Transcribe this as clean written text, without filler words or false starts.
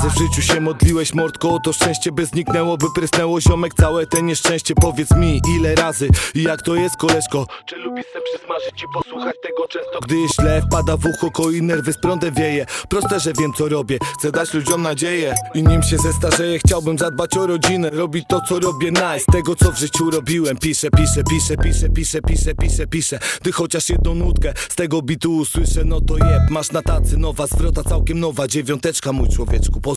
razy w życiu się modliłeś, mordko, o to szczęście, by zniknęło, by prysnęło, ziomek, całe te nieszczęście. Powiedz mi, ile razy i jak to jest, koleżko? Czy lubisz se przysmażyć i posłuchać tego często? Gdy źle wpada w ucho, koi nerwy, z prądem wieje. Proste, że wiem, co robię, chcę dać ludziom nadzieję. I nim się zestarzeję, chciałbym zadbać o rodzinę, robić to, co robię, nice, tego, co w życiu robiłem. Piszę, gdy chociaż jedną nutkę z tego bitu usłyszę, no to jeb. Masz na tacy nowa zwrota, całkiem nowa dziewiąteczka, mój człowieczku.